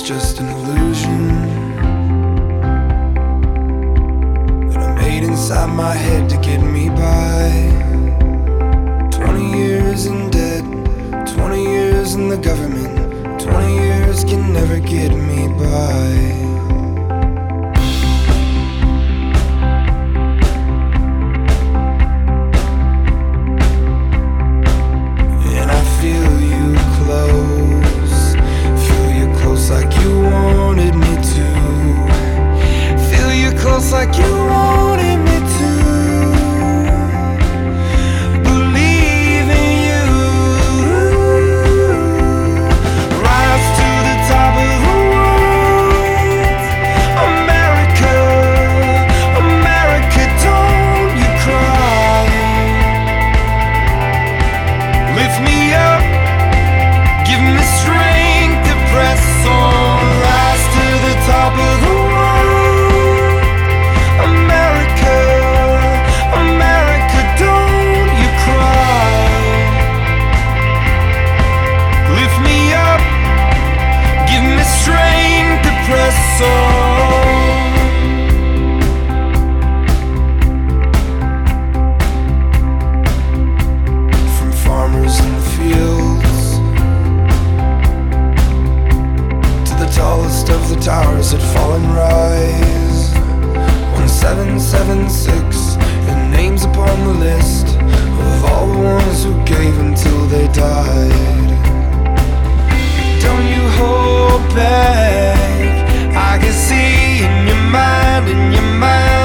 just an illusion that I made inside my head to get me by. 20 years in debt, 20 years in the government, 20 years can never get me by. Like you wanted me to, feel you close like you wanted me to, believe in you, rise to the top of the world. America, America, don't you cry. Lift me up, give me strength to press on, rise to the top of the world. America, America, don't you cry. Lift me up, give me strength to press on. From farmers in the fields to the tallest of the towers that fall and rise. 1776, and names upon the list of all the ones who gave until they died. Don't you hold back, I can see in your mind,